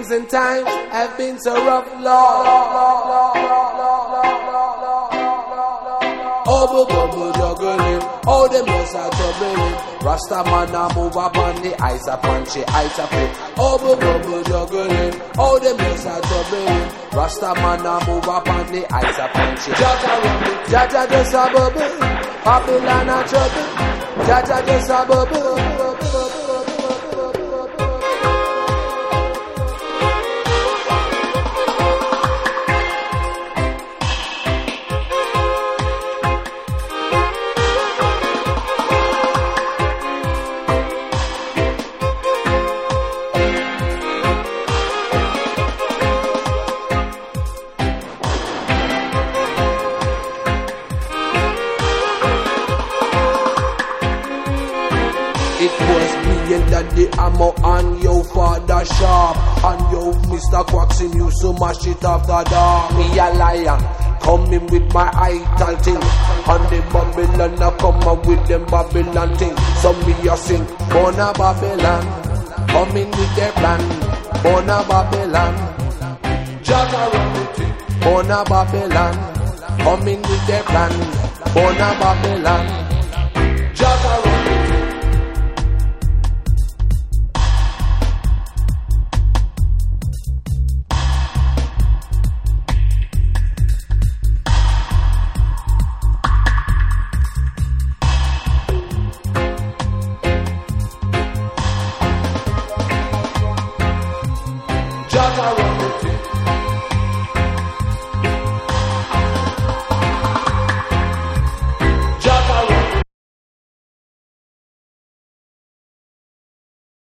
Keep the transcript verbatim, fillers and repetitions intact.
things and times have been so rough, Lord. Oh, bubble juggling, oh, them just are juggling. Rasta man a move up on the ice up on the ice up it. Oh, bubble juggling, oh, them just are juggling. Rasta man a move up on the ice up on the Jaja, Jaja just a bubble, Babylon a trouble. Jaja just a bubble. It was me and Daddy Ammo and your father Sharp, and yo Mister Quaxin used to mash it after dark. Me a liar, coming with my ital thing, and the Babylon a come up with them Babylon thing. So me a sing, born a Babylon, coming with their plan, born a Babylon, Jagarati, born a Babylon, coming with their plan, born a Babylon.